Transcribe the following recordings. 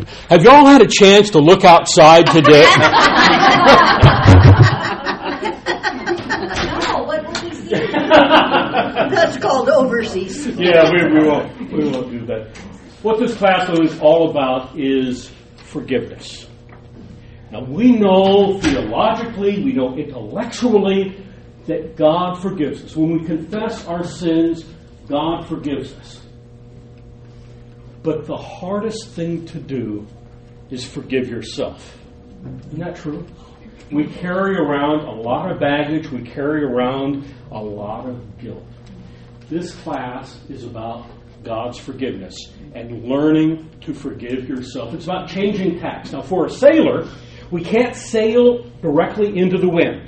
Have y'all had a chance to look outside today? No, what will we see? That's called overseas. Yeah, we won't do that. What this class is all about is forgiveness. Now, we know theologically, we know intellectually that God forgives us. When we confess our sins, God forgives us. But the hardest thing to do is forgive yourself. Isn't that true? We carry around a lot of baggage. We carry around a lot of guilt. This class is about God's forgiveness and learning to forgive yourself. It's about changing tacks. Now, for a sailor, we can't sail directly into the wind.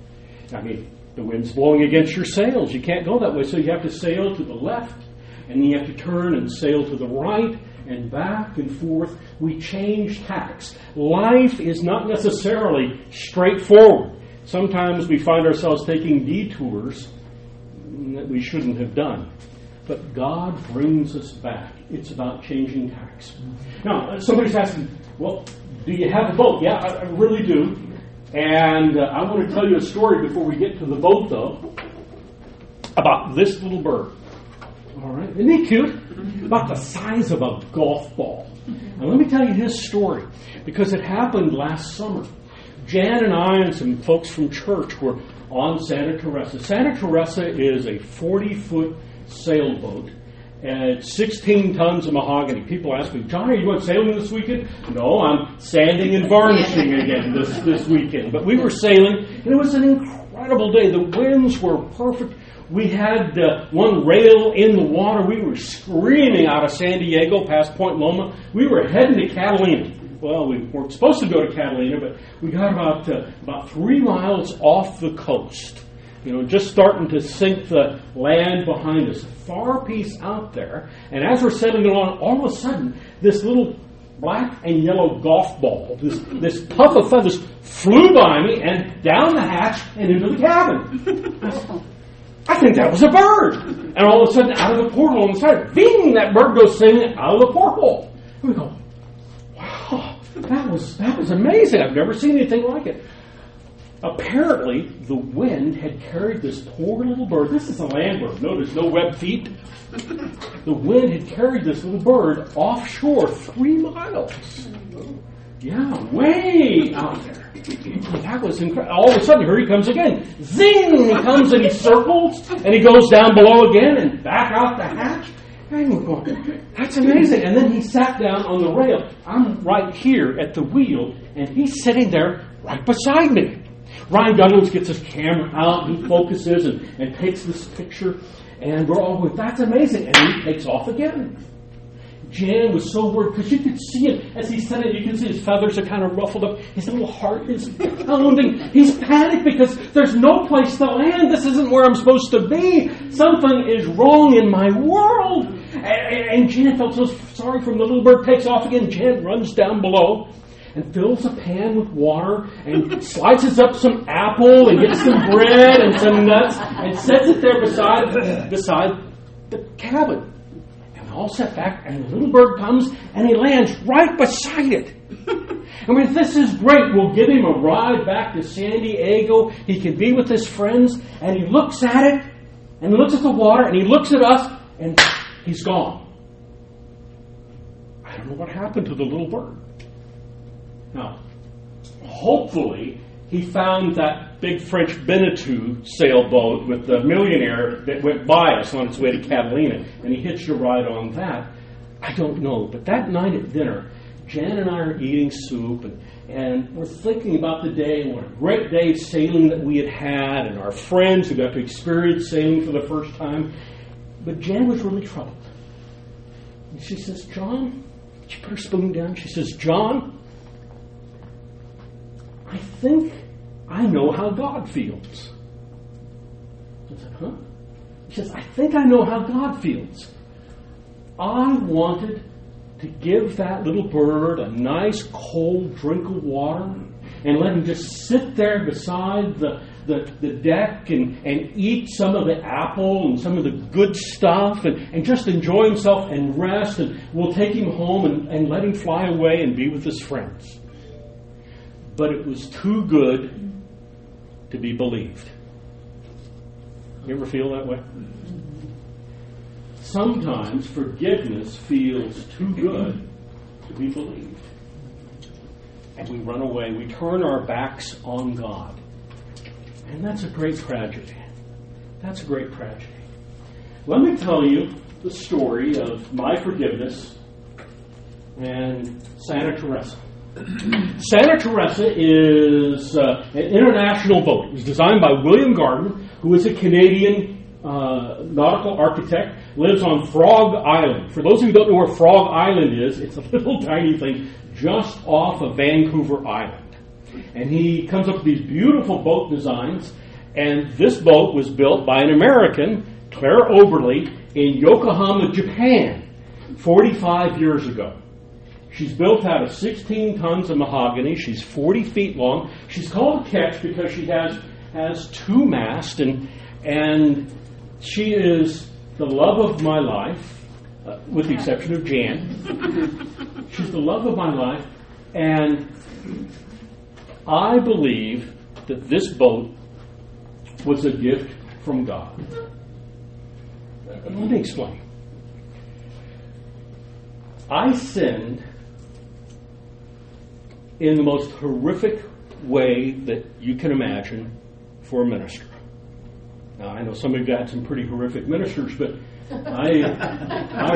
I mean, the wind's blowing against your sails. You can't go that way. So you have to sail to the left, and you have to turn and sail to the right, and back and forth. We change tacks. Life is not necessarily straightforward. Sometimes we find ourselves taking detours that we shouldn't have done. But God brings us back. It's about changing tacks. Now, somebody's asking, well, do you have a boat? Yeah, I really do. And I want to tell you a story before we get to the boat, though, about this little bird. All right, isn't he cute? About the size of a golf ball. Now, let me tell you his story, because it happened last summer. Jan and I and some folks from church were on Santa Teresa. Santa Teresa is a 40-foot sailboat, and it's 16 tons of mahogany. People ask me, John, are you going sailing this weekend? No, I'm sanding and varnishing again this weekend. But we were sailing, and it was an incredible day. The winds were perfect. We had one rail in the water. We were screaming out of San Diego past Point Loma. We were heading to Catalina. Well, we weren't supposed to go to Catalina, but we got about 3 miles off the coast. Just starting to sink the land behind us. Far piece out there. And as we're sailing along, all of a sudden, this little black and yellow golf ball, this puff of feathers, flew by me and down the hatch and into the cabin. I think that was a bird. And all of a sudden, out of the porthole on the side, bing, that bird goes singing out of the porthole. And we go, wow, that was amazing. I've never seen anything like it. Apparently, the wind had carried this poor little bird. This is a land bird. Notice no webbed feet. The wind had carried this little bird offshore 3 miles. Yeah, way out there. That was incredible. All of a sudden, here he comes again. Zing! He comes and he circles, and he goes down below again and back out the hatch. And we're going, that's amazing. And then he sat down on the rail. I'm right here at the wheel, and he's sitting there right beside me. Ryan Douglas gets his camera out, and he focuses and takes this picture, and we're all going, that's amazing. And he takes off again. Jan was so worried because you could see it as he said it. You can see his feathers are kind of ruffled up. His little heart is pounding. He's panicked because there's no place to land. This isn't where I'm supposed to be. Something is wrong in my world. And Jan felt so sorry for him. The little bird takes off again. Jan runs down below and fills a pan with water and slices up some apple and gets some bread and some nuts and sets it there beside the cabin. All set back, and the little bird comes, and he lands right beside it. I mean, this is great. We'll give him a ride back to San Diego. He can be with his friends, and he looks at it, and he looks at the water, and he looks at us, and he's gone. I don't know what happened to the little bird. Now, hopefully, he found that big French Beneteau sailboat with the millionaire that went by us on its way to Catalina, and he hitched a ride on that. I don't know. But that night at dinner, Jan and I are eating soup, and we're thinking about the day, and what a great day sailing that we had, and our friends who got to experience sailing for the first time. But Jan was really troubled. And she says, John, she put her spoon down. She says, John, I think I know how God feels. I said, huh? She says, I think I know how God feels. I wanted to give that little bird a nice cold drink of water, and let him just sit there beside the deck and eat some of the apple and some of the good stuff and just enjoy himself and rest, and we'll take him home and let him fly away and be with his friends. But it was too good to be believed. You ever feel that way? Sometimes forgiveness feels too good to be believed. And we run away. We turn our backs on God. And that's a great tragedy. That's a great tragedy. Let me tell you the story of my forgiveness and Santa Teresa. Santa Teresa is an international boat. It was designed by William Gardner, who is a Canadian nautical architect, lives on Frog Island. For those of you who don't know where Frog Island is, it's a little tiny thing just off of Vancouver Island. And he comes up with these beautiful boat designs, and this boat was built by an American, Claire Oberle, in Yokohama, Japan, 45 years ago. She's built out of 16 tons of mahogany. She's 40 feet long. She's called a ketch because she has two masts, and she is the love of my life, with the exception of Jan. She's the love of my life, and I believe that this boat was a gift from God. Let me explain. I sinned in the most horrific way that you can imagine for a minister. Now, I know some of you had some pretty horrific ministers, but I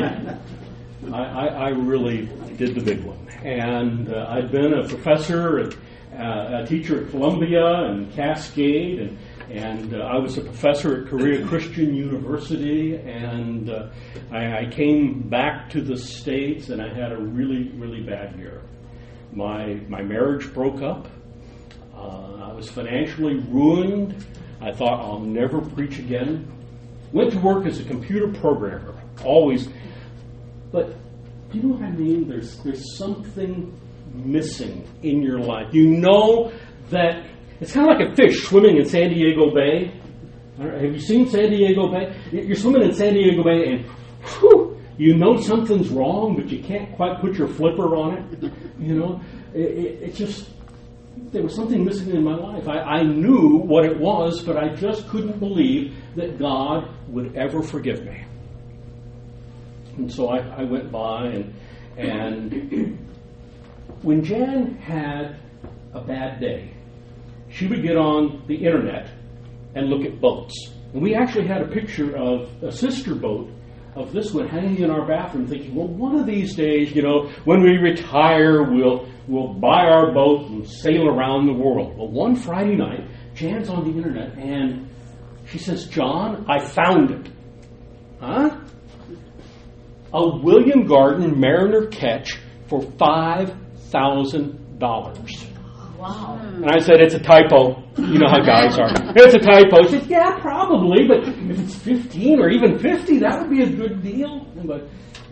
really did the big one. And I'd been a professor and a teacher at Columbia and Cascade, and I was a professor at Korea Christian University, and I came back to the States, and I had a really, really bad year. My marriage broke up. I was financially ruined. I thought, I'll never preach again. Went to work as a computer programmer, always. But do you know what I mean? There's something missing in your life. You know that it's kind of like a fish swimming in San Diego Bay. Have you seen San Diego Bay? You're swimming in San Diego Bay, and whew, you know something's wrong, but you can't quite put your flipper on it. You know, it just, there was something missing in my life. I knew what it was, but I just couldn't believe that God would ever forgive me. And so I went by, and when Jan had a bad day, she would get on the internet and look at boats. And we actually had a picture of a sister boat of this one hanging in our bathroom, thinking, well, one of these days, you know, when we retire, we'll buy our boat and sail around the world. Well, one Friday night, Jan's on the internet, and she says, John, I found it. Huh? A William Gardner Mariner ketch for $5,000. Wow. And I said, it's a typo. You know how guys are. It's a typo. She said, yeah, probably, but if it's 15 or even 50, that would be a good deal. But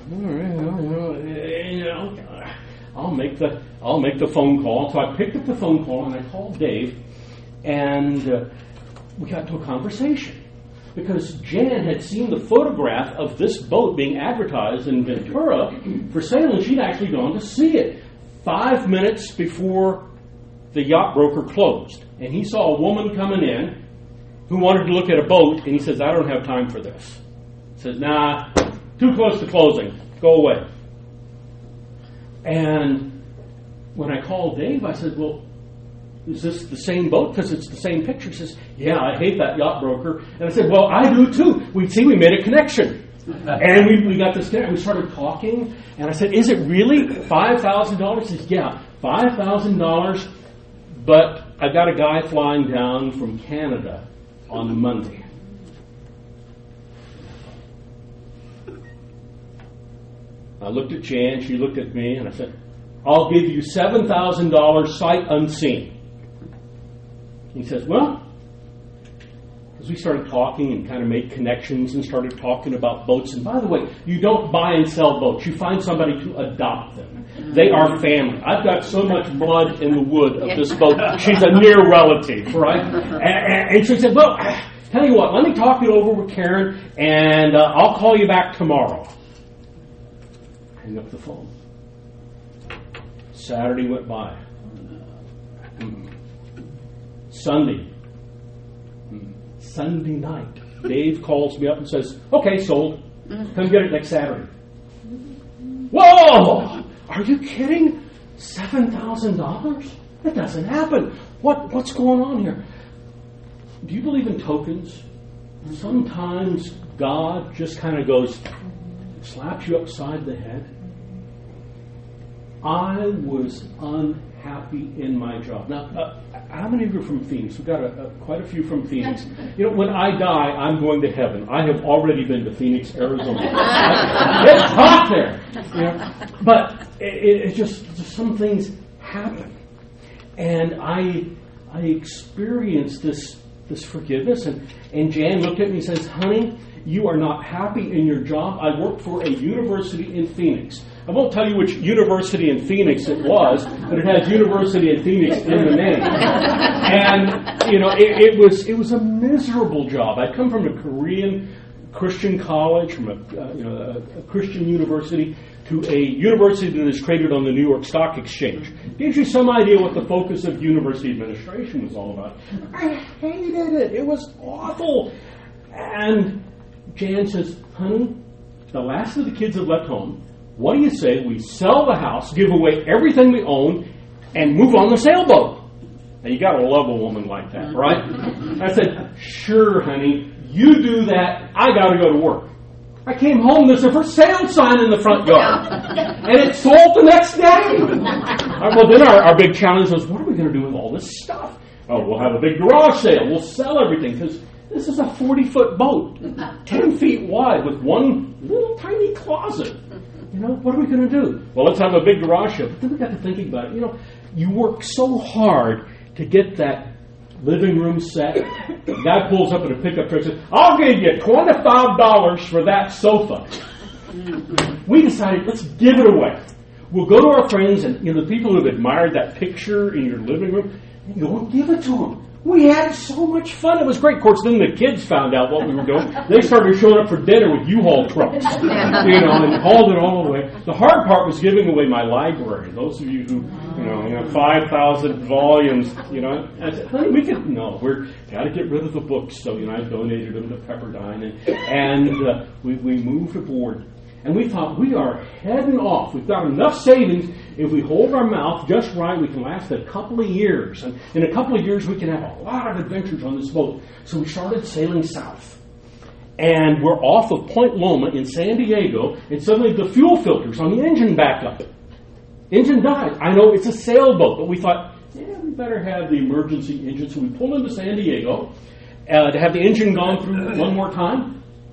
I'll make the phone call. So I picked up the phone call and I called Dave, and we got to a conversation. Because Jan had seen the photograph of this boat being advertised in Ventura for sale, and she'd actually gone to see it 5 minutes before the yacht broker closed. And he saw a woman coming in who wanted to look at a boat, and he says, I don't have time for this. He says, nah, too close to closing. Go away. And when I called Dave, I said, well, is this the same boat? Because it's the same picture. He says, yeah, I hate that yacht broker. And I said, well, I do too. We made a connection. And we got this connection. We started talking. And I said, is it really $5,000? He says, yeah, $5,000. But I got a guy flying down from Canada on Monday. I looked at Jan. She looked at me. And I said, I'll give you $7,000 sight unseen. He says, well, as we started talking and kind of made connections and started talking about boats. And by the way, you don't buy and sell boats. You find somebody to adopt them. They are family. I've got so much blood in the wood of this boat. She's a near relative, right? And she said, well, tell you what, let me talk it over with Karen, and I'll call you back tomorrow. Hang up the phone. Saturday went by. Sunday night, Dave calls me up and says, okay, sold. Come get it next Saturday. Whoa! Are you kidding? $7,000? That doesn't happen. What's going on here? Do you believe in tokens? Sometimes God just kind of goes, slaps you upside the head. I was unhappy in my job. Now, how many of you are from Phoenix? We've got quite a few from Phoenix. When I die, I'm going to heaven. I have already been to Phoenix, Arizona. It's hot there. But it just some things happen. And I experienced this forgiveness. And Jan looked at me and says, honey, you are not happy in your job. I work for a university in Phoenix. I won't tell you which university in Phoenix it was, but it has University in Phoenix in the name. And, it was a miserable job. I'd come from a Korean Christian college, from a Christian university, to a university that is traded on the New York Stock Exchange. Gives you some idea what the focus of university administration was all about. I hated it. It was awful. And Jan says, honey, the last of the kids have left home. What do you say we sell the house, give away everything we own, and move on the sailboat? Now, you got to love a woman like that, right? I said, sure, honey, you do that. I got to go to work. I came home, there's a for sale sign in the front yard. And it sold the next day. Well, then our big challenge was, what are we going to do with all this stuff? Oh, we'll have a big garage sale. We'll sell everything, because this is a 40-foot boat, 10 feet wide, with one little tiny closet. What are we going to do? Well, let's have a big garage sale. But then we got to thinking about it. You work so hard to get that living room set. The guy pulls up at a pickup truck and says, I'll give you $25 for that sofa. We decided, let's give it away. We'll go to our friends and the people who have admired that picture in your living room, and go and give it to them. We had so much fun. It was great. Of course, then the kids found out what we were doing. They started showing up for dinner with U-Haul trucks, and hauled it all the way. The hard part was giving away my library. Those of you who, 5,000 volumes, I said, honey, we've got to get rid of the books. So, I donated them to Pepperdine, and we moved aboard. And we thought, we are heading off. We've got enough savings. If we hold our mouth just right, we can last a couple of years. And in a couple of years, we can have a lot of adventures on this boat. So we started sailing south. And we're off of Point Loma in San Diego, and suddenly the fuel filters on the engine back up. Engine died. I know it's a sailboat, but we thought, we better have the emergency engine. So we pulled into San Diego to have the engine gone through one more time.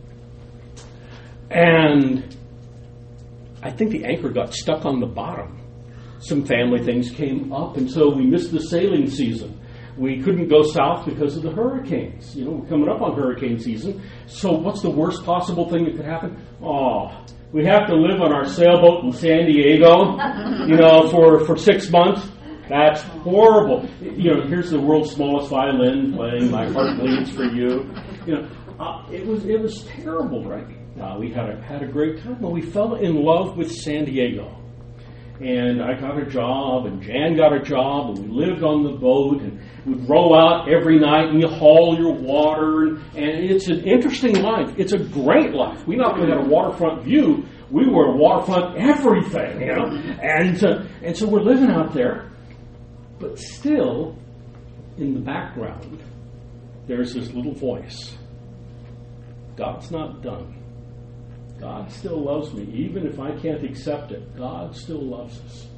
And I think the anchor got stuck on the bottom. Some family things came up, and so we missed the sailing season. We couldn't go south because of the hurricanes. We're coming up on hurricane season. So what's the worst possible thing that could happen? We have to live on our sailboat in San Diego, for 6 months. That's horrible. Here's the world's smallest violin playing My Heart Bleeds for You. It was terrible, right? We had a great time. Well, we fell in love with San Diego. And I got a job, and Jan got a job, and we lived on the boat, and we'd row out every night, and you haul your water, and it's an interesting life. It's a great life. We not only had a waterfront view, we were waterfront everything, And so we're living out there, but still, in the background, there's this little voice. God's not done. God still loves me, even if I can't accept it. God still loves us.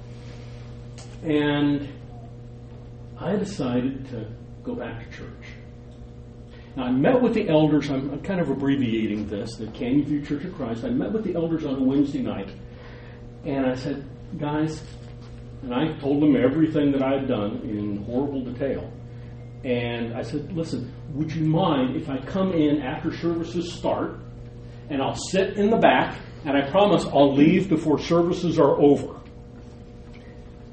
And I decided to go back to church. Now, I met with the elders. I'm kind of abbreviating this, the Canyon View Church of Christ. I met with the elders on a Wednesday night, and I said, guys, and I told them everything that I had done in horrible detail. And I said, listen, would you mind if I come in after services start, and I'll sit in the back, and I promise I'll leave before services are over.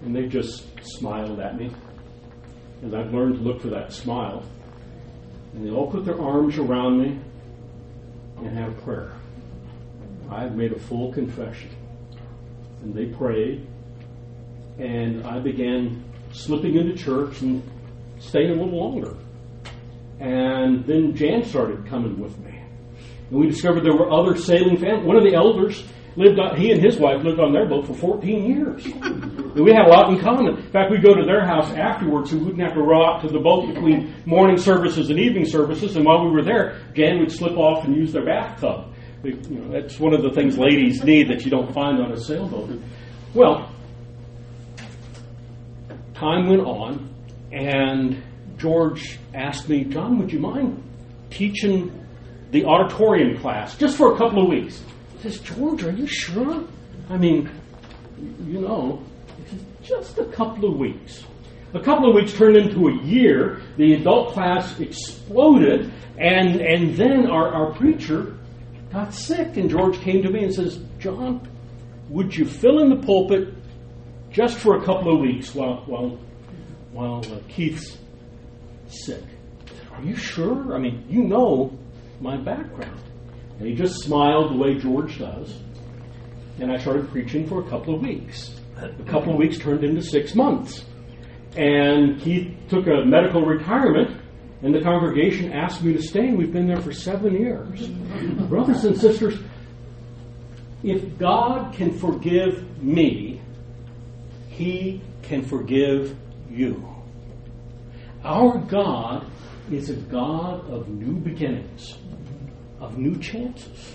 And they just smiled at me. And I've learned to look for that smile. And they all put their arms around me and had a prayer. I had made a full confession. And they prayed. And I began slipping into church and staying a little longer. And then Jan started coming with me. And we discovered there were other sailing families. One of the elders he and his wife lived on their boat for 14 years. And we had a lot in common. In fact, we'd go to their house afterwards so we wouldn't have to row out to the boat between morning services and evening services. And while we were there, Jan would slip off and use their bathtub. That's one of the things ladies need that you don't find on a sailboat. Well, time went on, and George asked me, John, would you mind teaching the auditorium class just for a couple of weeks? I says, George, are you sure? I mean, just a couple of weeks. A couple of weeks turned into a year. The adult class exploded, and then our preacher got sick, and George came to me and says, John, would you fill in the pulpit just for a couple of weeks while Keith's sick? I said, are you sure? I mean, you know my background. And he just smiled the way George does. And I started preaching for a couple of weeks. A couple of weeks turned into 6 months. And Keith took a medical retirement, and the congregation asked me to stay, and we've been there for 7 years. Brothers and sisters, if God can forgive me, He can forgive you. Our God is a God of new beginnings, of new chances.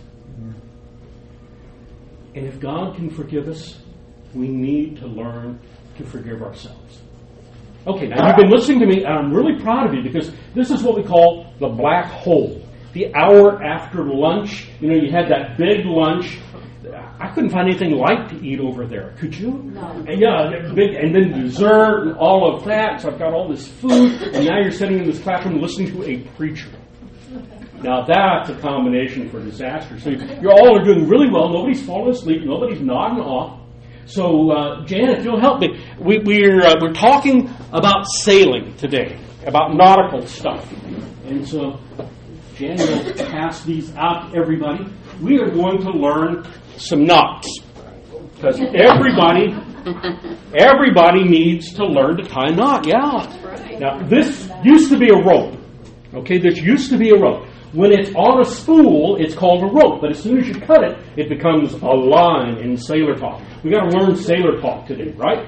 And if God can forgive us, we need to learn to forgive ourselves. Okay, now you've been listening to me, and I'm really proud of you because this is what we call the black hole. The hour after lunch, you had that big lunch. I couldn't find anything light to eat over there. Could you? No. And big, and then dessert and all of that. So I've got all this food, and now you're sitting in this classroom listening to a preacher. Now that's a combination for disaster. So you all are doing really well. Nobody's falling asleep. Nobody's nodding off. So, Jan, if you'll help me, we're talking about sailing today, about nautical stuff. And so, Jan will pass these out to everybody. We are going to learn some knots. Because everybody needs to learn to tie a knot. Yeah. Now, this used to be a rope. Okay, this used to be a rope. When it's on a spool, it's called a rope. But as soon as you cut it, it becomes a line in sailor talk. We've got to learn sailor talk today, right?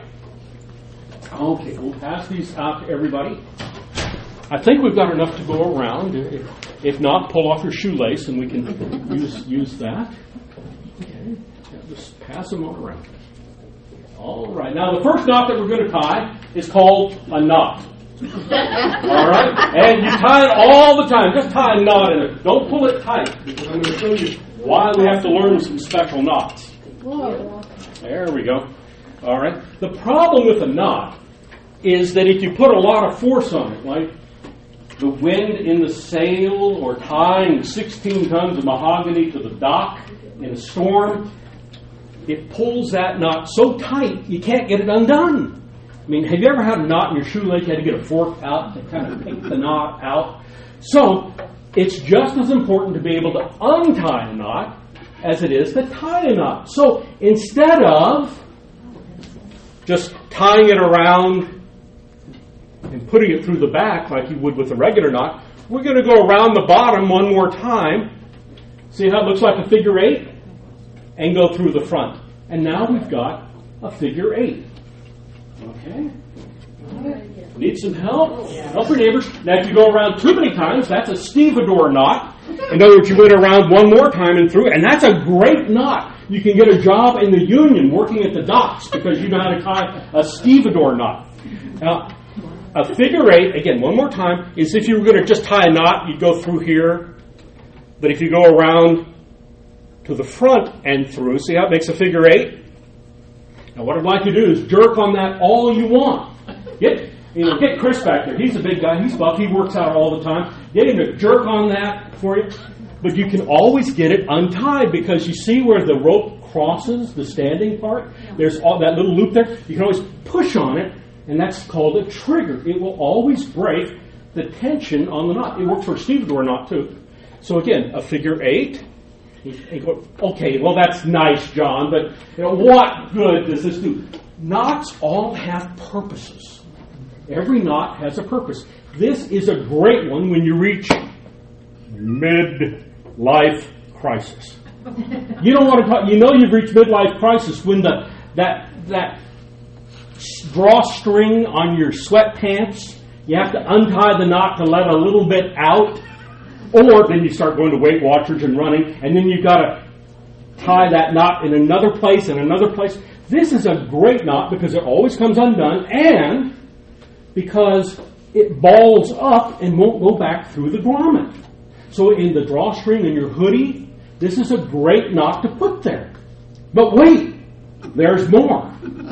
Okay, we'll pass these out to everybody. I think we've got enough to go around. If not, pull off your shoelace and we can use that. Okay, just pass them all around. All right. Now, the first knot that we're going to tie is called a knot. All right? And you tie it all the time. Just tie a knot in it. Don't pull it tight, because I'm going to show you why we have to learn some special knots. There we go. All right? The problem with a knot is that if you put a lot of force on it, like the wind in the sail or tying 16 tons of mahogany to the dock in a storm, it pulls that knot so tight you can't get it undone. I mean, have you ever had a knot in your shoelace? You had to get a fork out to kind of take the knot out. So, it's just as important to be able to untie a knot as it is to tie a knot. So, instead of just tying it around and putting it through the back like you would with a regular knot, we're going to go around the bottom one more time. See how it looks like a figure eight? And go through the front. And now we've got a figure eight. Okay. Need some help? Help your neighbors. Now, if you go around too many times, that's a stevedore knot. In other words, you went around one more time and through, and that's a great knot. You can get a job in the union working at the docks because you know how to tie a stevedore knot. Now, a figure eight, again, one more time, is if you were going to just tie a knot, you'd go through here. But if you go around to the front and through, see how it makes a figure eight? Now, what I'd like to do is jerk on that all you want. Get Chris back there. He's a big guy. He's buff. He works out all the time. Get him to jerk on that for you. But you can always get it untied because you see where the rope crosses, the standing part. There's all that little loop there. You can always push on it, and that's called a trigger. It will always break the tension on the knot. It works for a stevedore knot too. So again, a figure 8. You go, okay, well that's nice, John, but what good does this do? Knots all have purposes. Every knot has a purpose. This is a great one when you reach midlife crisis. You don't want to talk. You know you've reached midlife crisis when that drawstring on your sweatpants. You have to untie the knot to let a little bit out, or then you start going to Weight Watchers and running, and then you've got to tie that knot in another place and another place. This is a great knot because it always comes undone, and because it balls up and won't go back through the grommet. So in the drawstring in your hoodie, this is a great knot to put there. But wait, there's more.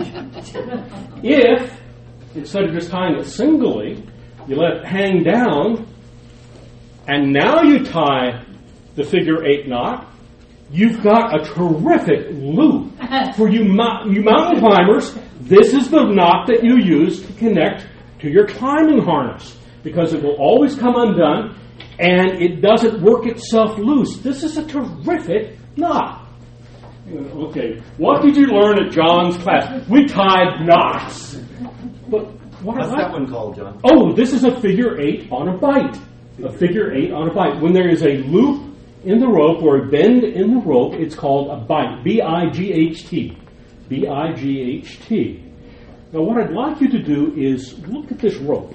If, instead of just tying it singly, you let it hang down, and now you tie the figure 8 knot, you've got a terrific loop. For you mountain climbers, this is the knot that you use to connect to your climbing harness, because it will always come undone, and it doesn't work itself loose. This is a terrific knot. Okay, what did you learn at John's class? We tied knots. But what's that one called, John? Oh, this is a figure 8 on a bite. A figure 8 on a bite. When there is a loop in the rope or a bend in the rope, it's called a bite. B-I-G-H-T. B-I-G-H-T. Now, what I'd like you to do is look at this rope.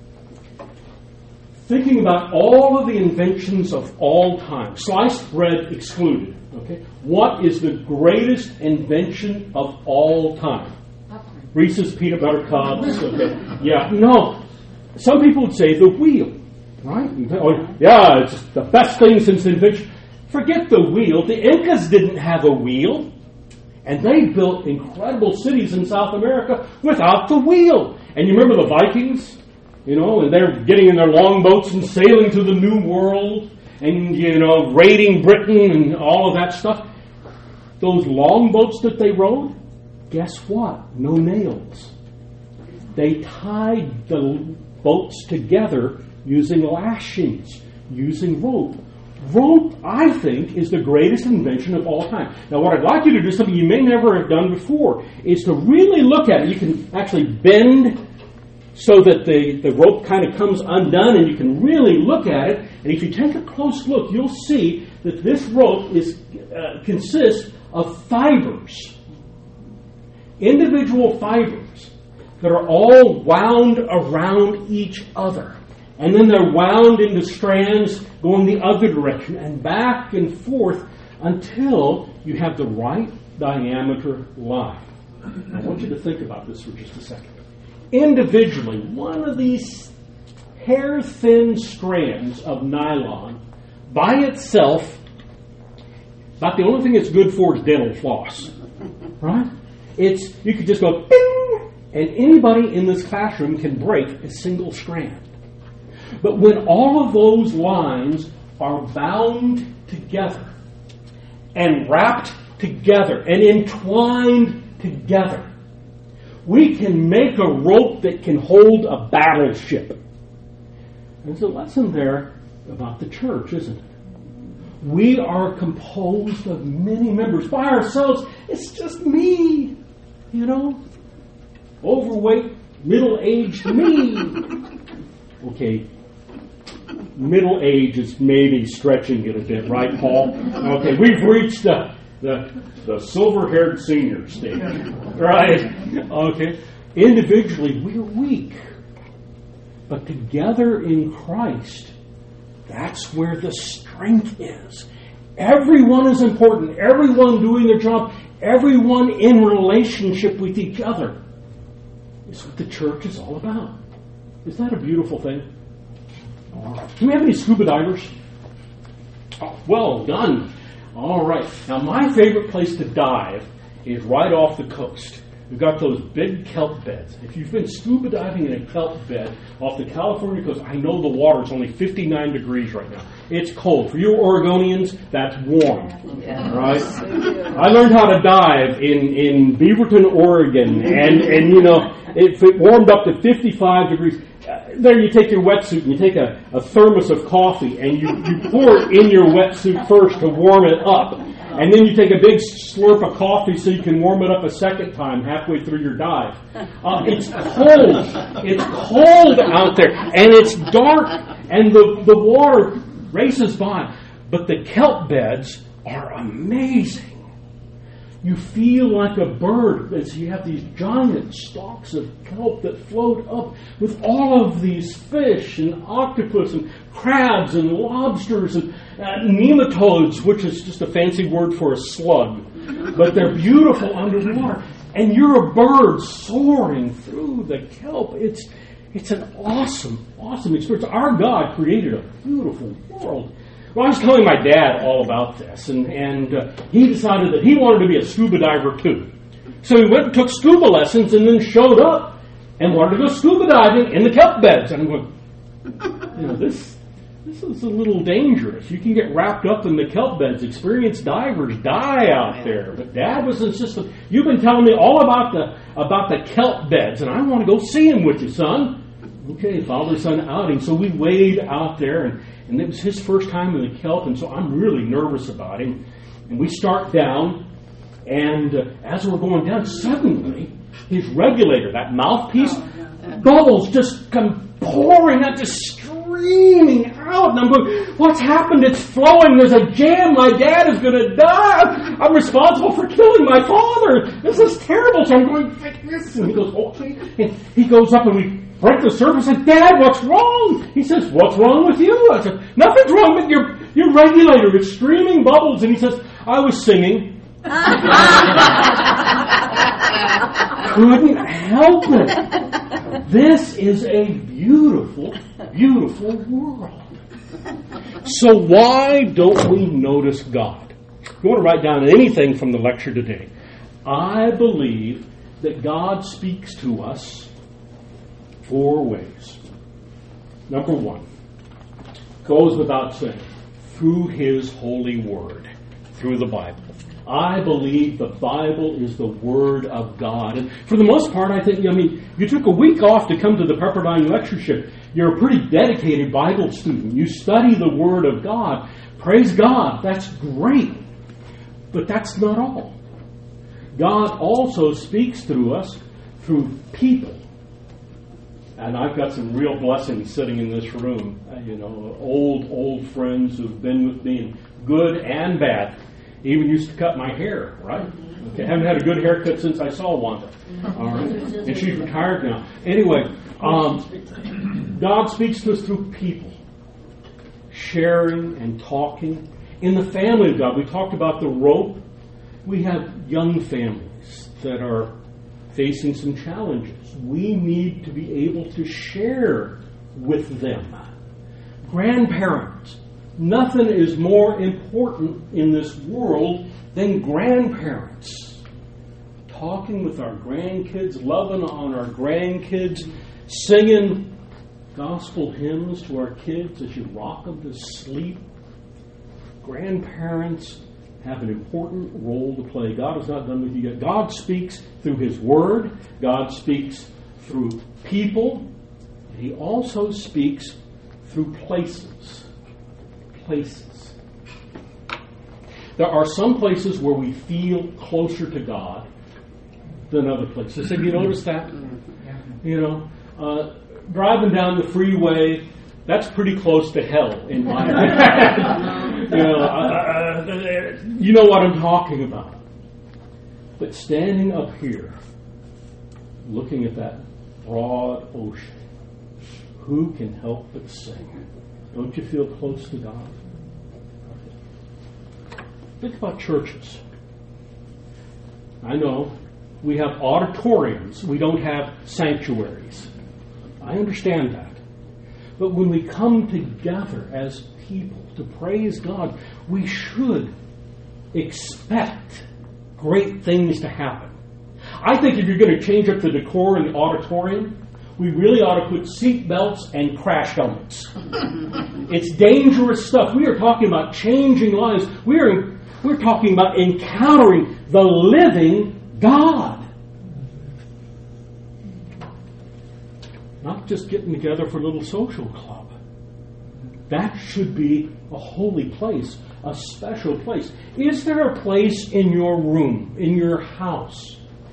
Thinking about all of the inventions of all time, sliced bread excluded. Okay, what is the greatest invention of all time? Reese's peanut butter cups. Okay, yeah, no. Some people would say the wheel, right? Oh, yeah, it's the best thing since invention. Forget the wheel. The Incas didn't have a wheel. And they built incredible cities in South America without the wheel. And you remember the Vikings? And they're getting in their longboats and sailing to the New World and, raiding Britain and all of that stuff. Those longboats that they rode, guess what? No nails. They tied the boats together using lashings, using rope. Rope, I think, is the greatest invention of all time. Now, what I'd like you to do, something you may never have done before, is to really look at it. You can actually bend so that the rope kind of comes undone, and you can really look at it. And if you take a close look, you'll see that this rope consists of fibers, individual fibers that are all wound around each other. And then they're wound into strands going the other direction and back and forth until you have the right diameter line. I want you to think about this for just a second. Individually, one of these hair-thin strands of nylon by itself, about the only thing it's good for is dental floss. Right? You could just go bing, and anybody in this classroom can break a single strand. But when all of those lines are bound together and wrapped together and entwined together, we can make a rope that can hold a battleship. There's a lesson there about the church, isn't it? We are composed of many members. By ourselves, it's just me, overweight, middle-aged me. Okay, middle age is maybe stretching it a bit, right, Paul? Okay, we've reached the silver-haired senior stage, right? Okay, individually we're weak, but together in Christ, that's where the strength is. Everyone is important. Everyone doing their job. Everyone in relationship with each other. It's what the church is all about. Is that a beautiful thing? Do we have any scuba divers? Oh, well done. All right. Now, my favorite place to dive is right off the coast. We've got those big kelp beds. If you've been scuba diving in a kelp bed off the California coast, I know the water is only 59 degrees right now. It's cold. For you Oregonians, that's warm. Yeah. Right? I learned how to dive in Beaverton, Oregon, and you know, if it warmed up to 55 degrees, there you take your wetsuit and you take a thermos of coffee and you pour it in your wetsuit first to warm it up. And then you take a big slurp of coffee so you can warm it up a second time halfway through your dive. It's cold. It's cold out there. And it's dark. And the water races by. But the kelp beds are amazing. You feel like a bird as you have these giant stalks of kelp that float up with all of these fish and octopus and crabs and lobsters and nematodes, which is just a fancy word for a slug. But they're beautiful underwater. And you're a bird soaring through the kelp. It's an awesome, awesome experience. Our God created a beautiful world. Well, I was telling my dad all about this, and he decided that he wanted to be a scuba diver too. So he went and took scuba lessons and then showed up and wanted to go scuba diving in the kelp beds. And I'm going, you know, this is a little dangerous. You can get wrapped up in the kelp beds. Experienced divers die out there. But Dad was insistent. You've been telling me all about the kelp beds, and I want to go see them with you, son. Okay, father-son outing. So we wade out there, and it was his first time in the kelp, and so I'm really nervous about him. And we start down, and as we're going down, suddenly his regulator, that mouthpiece, bubbles just come pouring out, just streaming out. And I'm going, what's happened? It's flowing. There's a jam. My dad is going to die. I'm responsible for killing my father. This is terrible. So I'm going like this. And he goes, okay. And he goes up and we break the surface and, Dad, what's wrong? He says, what's wrong with you? I said, nothing's wrong with your regulator. It's streaming bubbles. And he says, I was singing. Couldn't help it. This is a beautiful, beautiful world. So why don't we notice God? If you want to write down anything from the lecture today, I believe that God speaks to us 4 ways. Number 1, goes without saying, through His holy word, through the Bible. I believe the Bible is the Word of God. And for the most part, I think, you took a week off to come to the Pepperdine Lectureship. You're a pretty dedicated Bible student. You study the Word of God. Praise God. That's great. But that's not all. God also speaks through us through people. And I've got some real blessings sitting in this room. Old friends who've been with me in good and bad. Even used to cut my hair, right? Okay, haven't had a good haircut since I saw Wanda. All right, and she's retired now. Anyway, God speaks to us through people, sharing and talking. In the family of God, we talked about the rope. We have young families that are facing some challenges. We need to be able to share with them. Grandparents. Nothing is more important in this world than grandparents. Talking with our grandkids, loving on our grandkids, singing gospel hymns to our kids as you rock them to sleep. Grandparents have an important role to play. God is not done with you yet. God speaks through His Word. God speaks through people. He also speaks through places. There are some places where we feel closer to God than other places. Have you noticed that? Driving down the freeway, that's pretty close to hell in my opinion. You know what I'm talking about. But standing up here, looking at that broad ocean, who can help but sing? Don't you feel close to God? Think about churches. I know we have auditoriums. We don't have sanctuaries. I understand that. But when we come together as people to praise God, we should expect great things to happen. I think if you're going to change up the decor in the auditorium, we really ought to put seat belts and crash helmets. It's dangerous stuff. We are talking about changing lives. We're talking about encountering the living God. Not just getting together for a little social club. That should be a holy place, a special place. Is there a place in your room, in your house,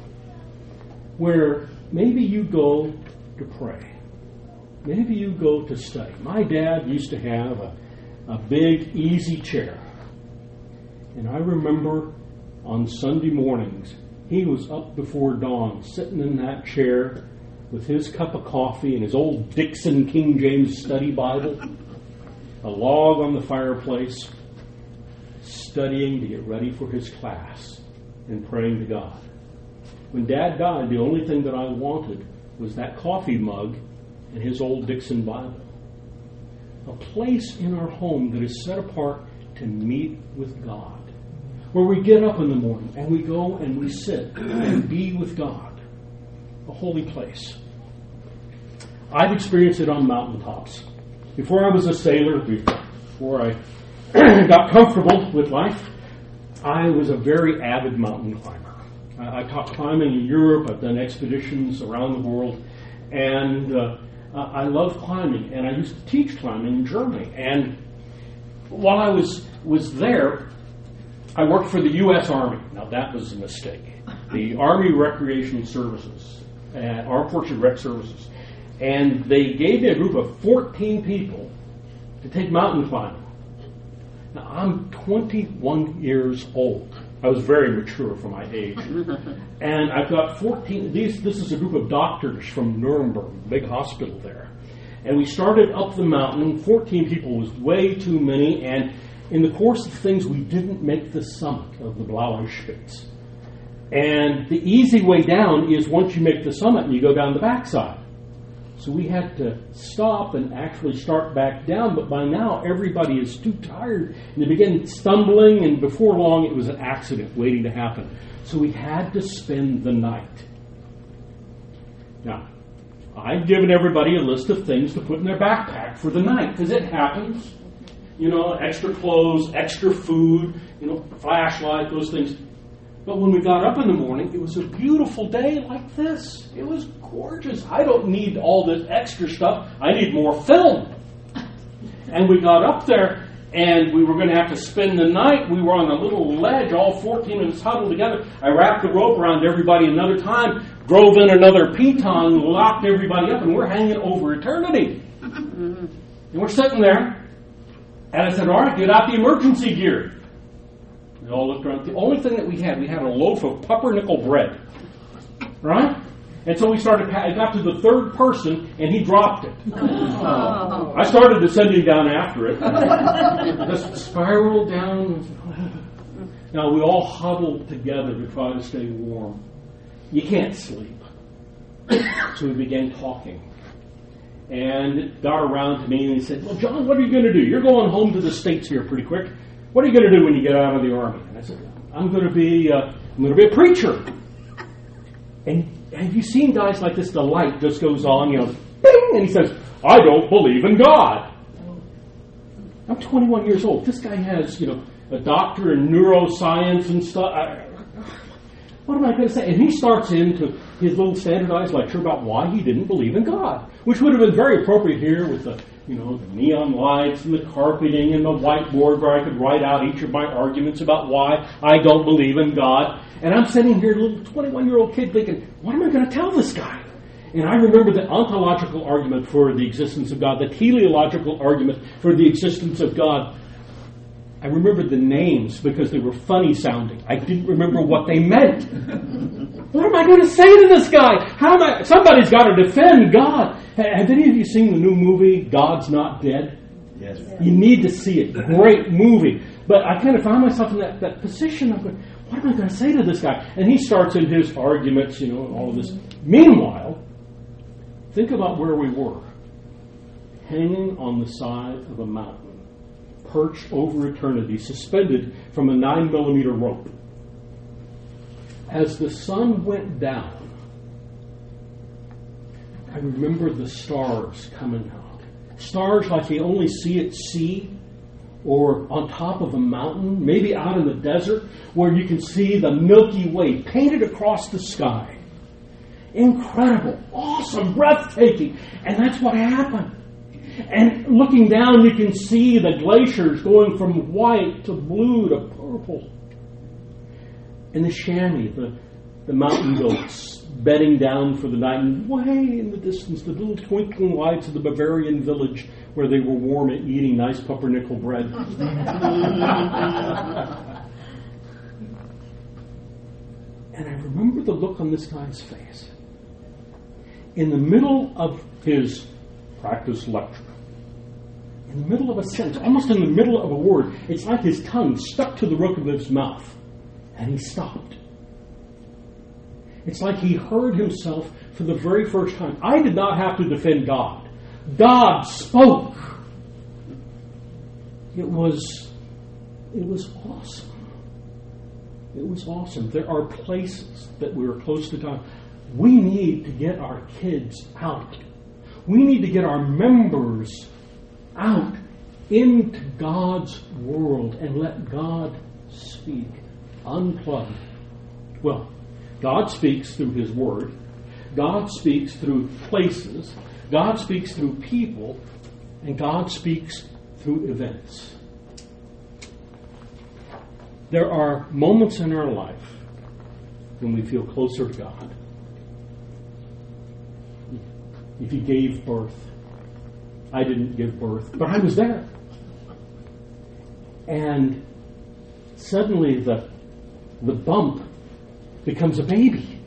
where maybe you go to pray? Maybe you go to study. My dad used to have a big, easy chair. And I remember on Sunday mornings, he was up before dawn, sitting in that chair with his cup of coffee and his old Dixon King James Study Bible, a log on the fireplace, studying to get ready for his class and praying to God. When Dad died, the only thing that I wanted was that coffee mug and his old Dixon Bible. A place in our home that is set apart to meet with God, where we get up in the morning and we go and we sit and be with God. A holy place. I've experienced it on mountaintops. Before I was a sailor, before I got comfortable with life, I was a very avid mountain climber. I taught climbing in Europe. I've done expeditions around the world. And I love climbing. And I used to teach climbing in Germany. And while I was there, I worked for the U.S. Army. Now, that was a mistake. The Army Recreation Services, Armed Forces Rec Services. And they gave me a group of 14 people to take mountain climbing. Now, I'm 21 years old. I was very mature for my age. And I've got 14, this is a group of doctors from Nuremberg, big hospital there. And we started up the mountain. 14 people was way too many. And in the course of things, we didn't make the summit of the Blaue Spitze. And the easy way down is once you make the summit and you go down the backside. So we had to stop and actually start back down, but by now everybody is too tired, and they begin stumbling, and before long it was an accident waiting to happen. So we had to spend the night. Now, I've given everybody a list of things to put in their backpack for the night, because it happens. You know, extra clothes, extra food, flashlight, those things. But when we got up in the morning, it was a beautiful day like this. It was gorgeous. I don't need all this extra stuff. I need more film. And we got up there, and we were going to have to spend the night. We were on a little ledge, all 14 of us huddled together. I wrapped the rope around everybody another time, drove in another piton, locked everybody up, and we're hanging over eternity. And we're sitting there, and I said, all right, get out the emergency gear. We all looked around. The only thing that we had a loaf of pumpernickel bread. Right? And so we started, I got to the third person, and he dropped it. Oh. I started descending down after it. Just spiraled down. Now, we all huddled together to try to stay warm. You can't sleep. So we began talking. And it got around to me, and he said, well, John, what are you going to do? You're going home to the States here pretty quick. What are you going to do when you get out of the Army? And I said, I'm going to be a preacher. And have you seen guys like this? The light just goes on, bing, and he says, I don't believe in God. I'm 21 years old. This guy has, a doctor in neuroscience and stuff. What am I going to say? And he starts into his little standardized lecture about why he didn't believe in God, which would have been very appropriate here with the neon lights and the carpeting and the whiteboard where I could write out each of my arguments about why I don't believe in God. And I'm sitting here, a little 21-year-old kid, thinking, what am I going to tell this guy? And I remember the ontological argument for the existence of God, the teleological argument for the existence of God. I remembered the names because they were funny sounding. I didn't remember what they meant. What am I going to say to this guy? Somebody's got to defend God. Have any of you seen the new movie, God's Not Dead? Yes. You need to see it. Great movie. But I kind of found myself in that position of going, what am I going to say to this guy? And he starts in his arguments, and all of this. Meanwhile, think about where we were. Hanging on the side of a mountain. Perched over eternity, suspended from a 9mm rope. as the sun went down, I remember the stars coming out. Stars like you only see at sea or on top of a mountain, maybe out in the desert, where you can see the Milky Way painted across the sky. Incredible, awesome, breathtaking. And that's what happened. And looking down, you can see the glaciers going from white to blue to purple. And the chamois, the mountain goats, bedding down for the night. And way in the distance, the little twinkling lights of the Bavarian village where they were warm and eating nice pumpernickel bread. And I remember the look on this guy's face. In the middle of his practice lecture, in the middle of a sentence, almost in the middle of a word, it's like his tongue stuck to the roof of his mouth, and he stopped. It's like he heard himself for the very first time. I did not have to defend God. God spoke. It was awesome. It was awesome. There are places that we are close to God. We need to get our kids out. We need to get our members out into God's world and let God speak. Unplug. Well, God speaks through His Word. God speaks through places. God speaks through people. And God speaks through events. There are moments in our life when we feel closer to God. If you gave birth, I didn't give birth, but I was there. And suddenly the bump becomes a baby.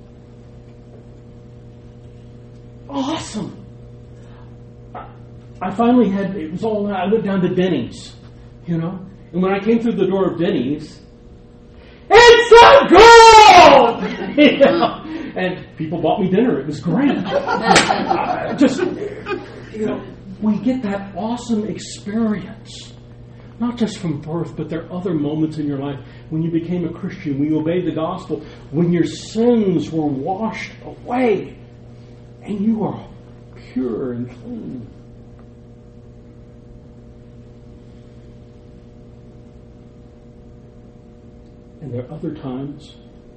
Awesome. I finally it was all, I went down to Denny's, and when I came through the door of Denny's, it's a girl! And people bought me dinner. It was great. We get that awesome experience. Not just from birth, but there are other moments in your life when you became a Christian, when you obeyed the gospel, when your sins were washed away, and you are pure and clean. And there are other times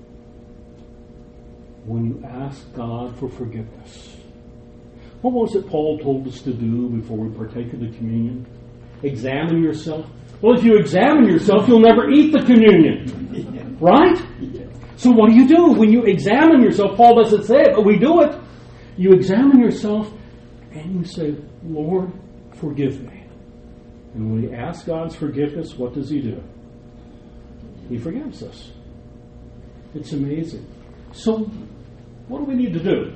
when you ask God for forgiveness. What was it Paul told us to do before we partake of the communion? Examine yourself. Well, if you examine yourself, you'll never eat the communion. Right? So what do? When you examine yourself, Paul doesn't say it, but we do it. You examine yourself and you say, Lord, forgive me. And when we ask God's forgiveness, what does He do? He forgives us. It's amazing. So, what do we need to do?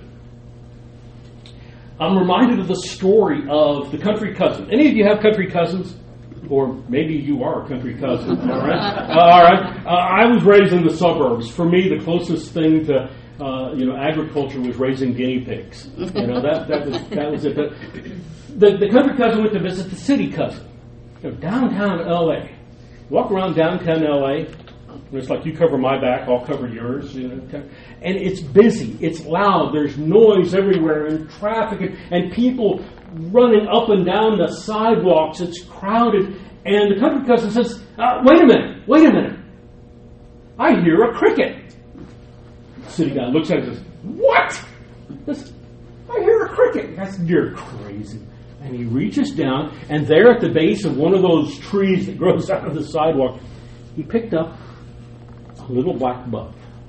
I'm reminded of the story of the country cousin. Any of you have country cousins? Or maybe you are a country cousin. All right. All right. I was raised in the suburbs. For me, the closest thing to agriculture was raising guinea pigs. That was it. But the country cousin went to visit the city cousin. Downtown L.A. Walk around downtown L.A. And it's like you cover my back, I'll cover yours. And it's busy, it's loud, there's noise everywhere, and traffic, and people running up and down the sidewalks. It's crowded. And the country cousin says, wait a minute. I hear a cricket. The city guy looks at it and says, what? I hear a cricket. He says, you're crazy. And he reaches down, and there at the base of one of those trees that grows out of the sidewalk, he picked up a little black bug.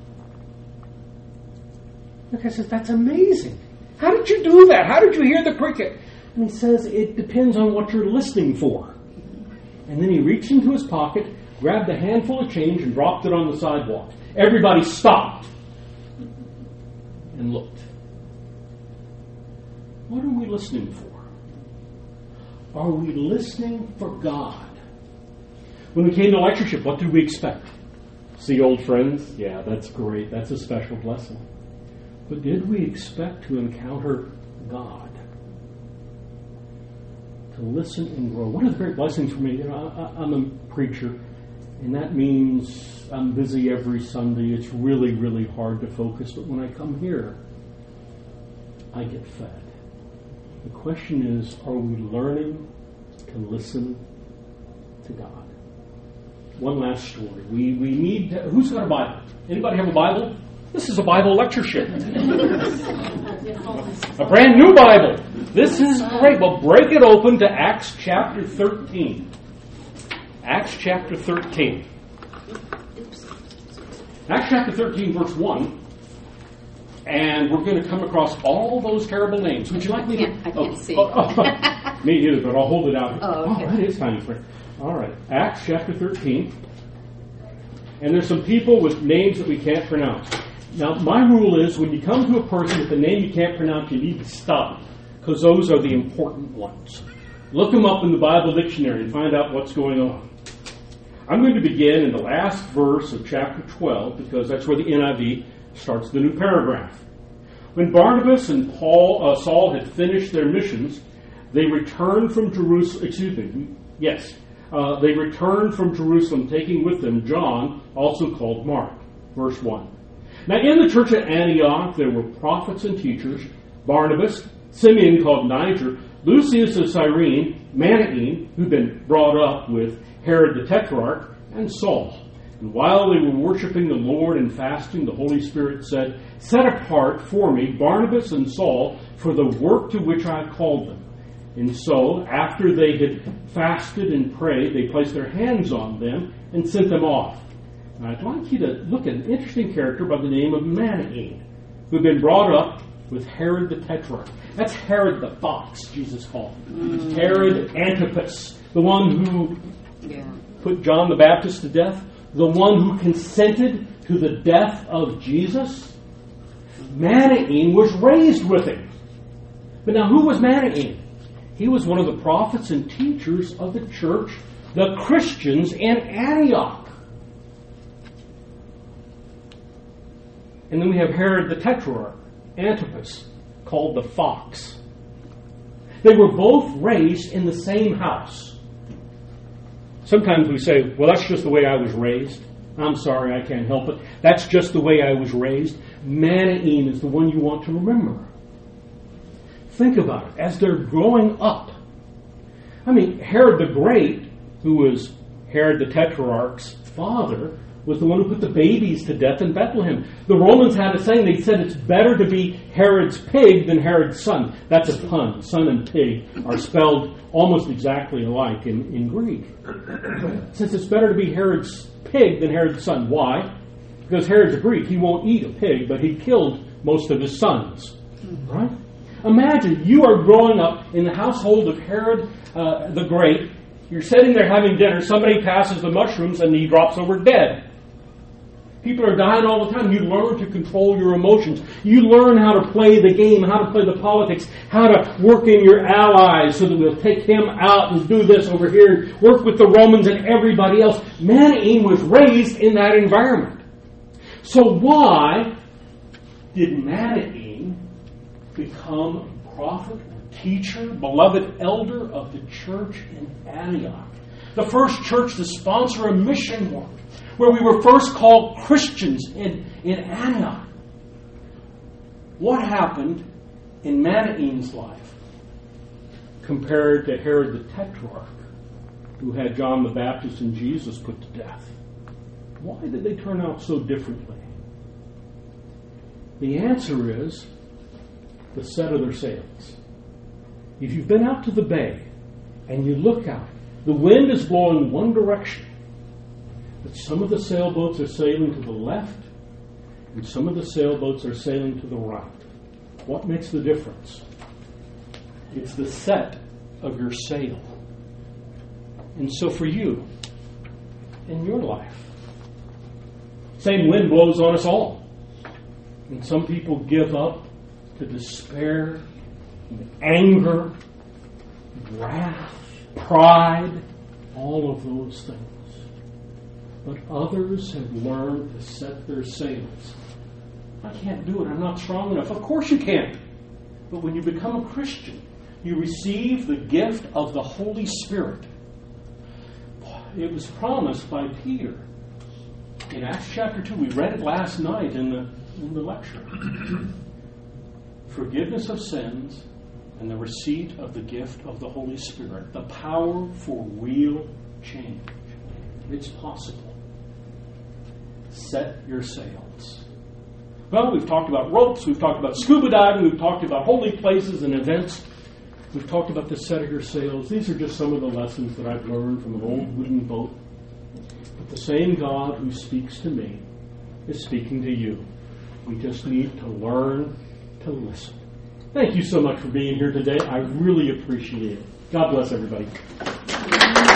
The guy says, that's amazing. How did you do that? How did you hear the cricket? And he says, it depends on what you're listening for. And then he reached into his pocket, grabbed a handful of change, and dropped it on the sidewalk. Everybody stopped and looked. What are we listening for? Are we listening for God? When we came to lectureship, what did we expect? See old friends? Yeah, that's great. That's a special blessing. But did we expect to encounter God? To listen and grow. One of the great blessings for me, I'm a preacher, And that means I'm busy every Sunday. It's really, really hard to focus. But when I come here, I get fed. The question is, are we learning to listen to God? One last story. We need to, who's got a Bible? Anybody have a Bible? This is a Bible lectureship. A brand new Bible. This is great. Well, break it open to Acts chapter 13. Acts chapter 13. Acts chapter 13, verse 1. And we're going to come across all those terrible names. Would you like me to? I can't see. Me either, but I'll hold it out. Oh, okay. That is tiny print. All right. Acts chapter 13. And there's some people with names that we can't pronounce. Now, my rule is when you come to a person with a name you can't pronounce, you need to stop, because those are the important ones. Look them up in the Bible dictionary and find out what's going on. I'm going to begin in the last verse of chapter 12, because that's where the NIV starts the new paragraph. When Barnabas and Saul had finished their missions, they returned from Jerusalem. They returned from Jerusalem, taking with them John, also called Mark. Verse 1. Now in the church at Antioch there were prophets and teachers: Barnabas, Simeon called Niger, Lucius of Cyrene, Manaen, who'd been brought up with Herod the Tetrarch, and Saul. And while they were worshiping the Lord and fasting, the Holy Spirit said, "Set apart for me Barnabas and Saul for the work to which I have called them." And so, after they had fasted and prayed, they placed their hands on them and sent them off. Now, I'd like you to look at an interesting character by the name of Manaen, who had been brought up with Herod the Tetrarch. That's Herod the fox, Jesus called him. Herod Antipas, the one who put John the Baptist to death, the one who consented to the death of Jesus. Manaen was raised with him. But now, who was Manaen? He was one of the prophets and teachers of the church, the Christians in Antioch. And then we have Herod the Tetrarch, Antipas, called the fox. They were both raised in the same house. Sometimes we say, well, that's just the way I was raised. I'm sorry, I can't help it. That's just the way I was raised. Manaen is the one you want to remember. Think about it. As they're growing up, Herod the Great, who was Herod the Tetrarch's father, was the one who put the babies to death in Bethlehem. The Romans had a saying. They said it's better to be Herod's pig than Herod's son. That's a pun. Son and pig are spelled almost exactly alike in Greek. Since it's better to be Herod's pig than Herod's son. Why? Because Herod's a Greek. He won't eat a pig, but he killed most of his sons. Right? Imagine you are growing up in the household of Herod the Great. You're sitting there having dinner. Somebody passes the mushrooms and he drops over dead. People are dying all the time. You learn to control your emotions. You learn how to play the game, how to play the politics, how to work in your allies so that we'll take him out and do this over here. Work with the Romans and everybody else. Manaen was raised in that environment. So why did Manaen become a prophet, a teacher, beloved elder of the church in Antioch? The first church to sponsor a mission work, where we were first called Christians in Antioch. What happened in Manaen's life compared to Herod the Tetrarch, who had John the Baptist and Jesus put to death? Why did they turn out so differently? The answer is the set of their sails. If you've been out to the bay and you look out, the wind is blowing one direction, but some of the sailboats are sailing to the left and some of the sailboats are sailing to the right. What makes the difference? It's the set of your sail. And so for you, in your life, same wind blows on us all. And some people give up to despair, anger, wrath, pride, all of those things. But others have learned to set their sails. I can't do it. I'm not strong enough. Of course you can't. But when you become a Christian, you receive the gift of the Holy Spirit. it was promised by Peter. In Acts chapter 2, we read it last night in the lecture. Forgiveness of sins and the receipt of the gift of the Holy Spirit. The power for real change. It's possible. Set your sails. Well, we've talked about ropes, we've talked about scuba diving, we've talked about holy places and events. We've talked about the set of your sails. These are just some of the lessons that I've learned from an old wooden boat. But the same God who speaks to me is speaking to you. We just need to learn to listen. Thank you so much for being here today. I really appreciate it. God bless everybody.